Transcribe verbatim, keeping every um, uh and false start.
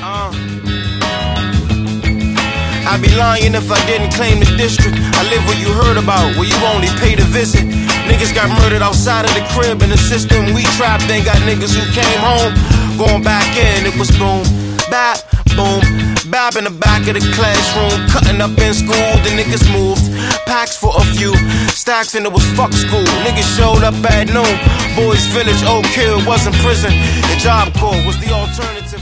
Uh. I'd be lying if I didn't claim the district. I live where you heard about, where you only pay to visit. Niggas got murdered outside of the crib, and the system we trapped ain't got niggas who came home. Going back in, it was boom, bap, boom, bap in the back of the classroom. Cutting up in school, the niggas moved. Packs for a few, stacks and it was fuck school. Niggas showed up at noon. Boys Village, Oak Hill wasn't prison. The Job Corps was the alternative.